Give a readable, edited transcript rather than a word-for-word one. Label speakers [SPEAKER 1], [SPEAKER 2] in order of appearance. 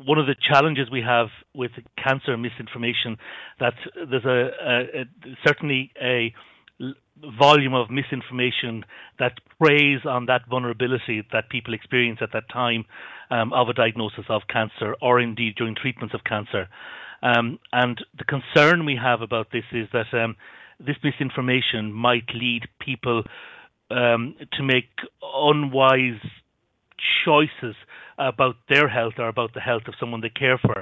[SPEAKER 1] one of the challenges we have with cancer misinformation, that there's certainly a volume of misinformation that preys on that vulnerability that people experience at that time of a diagnosis of cancer, or indeed during treatments of cancer. And the concern we have about this is that this misinformation might lead people to make unwise choices about their health or about the health of someone they care for.